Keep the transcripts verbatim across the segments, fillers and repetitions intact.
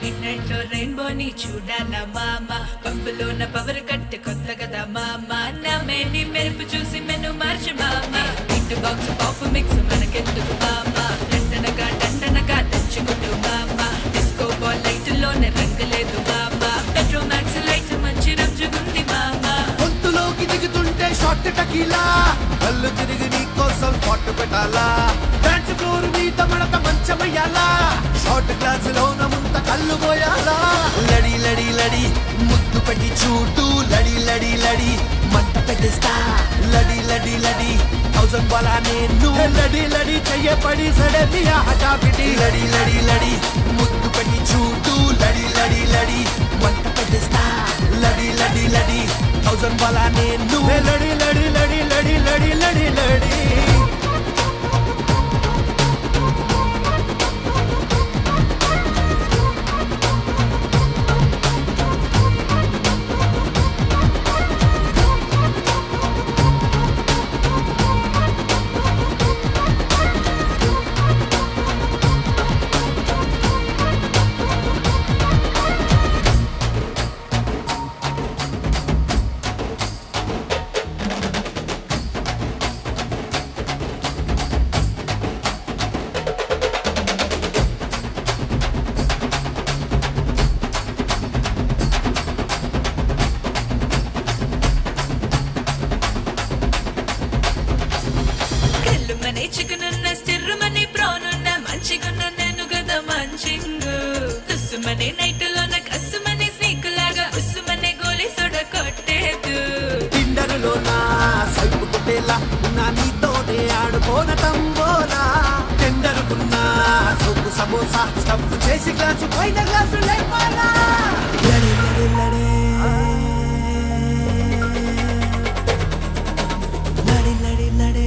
నిన్నట్లో రెయిన్బోని చూడాల మామ పంపులోన power cut కొత్త కదా మామ నా మేని మెరుపు చూసి మెను మార్చు మామ ఇంటి బాక్స్ పాప్ మిక్స్ మనకెందుకు మామ దండనగా దండనగా తెచ్చుకుంటూ మామ డిస్కో బాల్ లైట్ లోనే రంగులేదు మామ పెట్రో మ్యాక్స్ లైట్ మంచి రంజుగుంది మామ గొంతులోకి దిగుతుంటే షార్ట్ టకీలా కళ్ళు తిరిగి నీ కోసం స్పాట్ పెట్టాలా డాన్స్ ఫ్లోర్ మీద మడత మంచమయ్యాలా షార్ట్ గ్లాస్ లోన ముంత కళ్ళు పోయాలా లడి లడి లడి ముద్దు పెట్టి చూటు లడి లడి లడి మంట పెట్టేస్తా లడి లడి లడి థౌసండ్ వాలా నేను లడి లడి చెయ్యపడి సడలియా హఠాపిటి లడి లడి లడి ముద్దు పెట్టి చూటు లడి లడి లడి మంట పెట్టేస్తా లడి లడి లడి థౌసండ్ వాలా నేను లడి లడి లడి లడి లడి లడి లడి కళ్ళుమనే చికునున్న స్టిర్రుమని ప్రాణున్న మంచిగున్న నేను కదా మంచింగు తుస్సుమనే నైటులోన కస్సుమనే స్నేకులాగా ఉస్సుమనే గోలి సొడ కొట్టేదు టిండరులో నా సైపు కొట్టేలా నా నీతోనే ఆడుకోన తంబోలా టెండరుకున్నా సొక్కు సమోసా స్టఫ్ చేసి గ్లాసు పైన గ్లాసు లేపాలా లడి లడి లడి లడి లడి లడి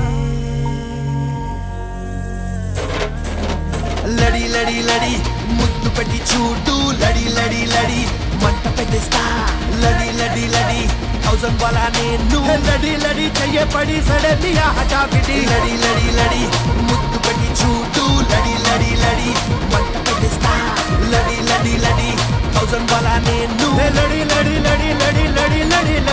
లడి లడి లడి ముద్దు పెట్టి చూడు లడి లడి లడి మంట పెట్టేస్తా లడి లడి లడి థౌసండ్ వాలా నేను లడి లడి చెయ్యపడి సడలియా హఠాపిటి లడి లడి లడి ముద్దు పెట్టి చూడు లడి లడి లడి మంట పెట్టేస్తా లడి లడి లడి థౌసండ్ వాలా నేను లడి లడి లడి లడి లడి లడి